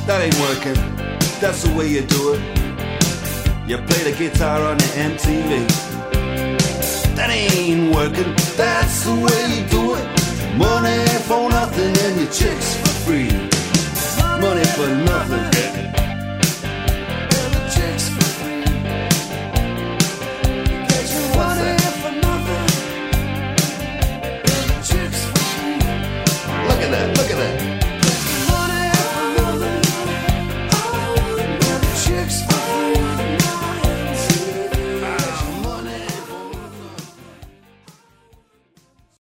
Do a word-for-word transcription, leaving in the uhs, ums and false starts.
That ain't working, that's the way you do it. You play the guitar on the M T V. That ain't working, that's the way you do it. Money for nothing and your chicks for free. Money for nothing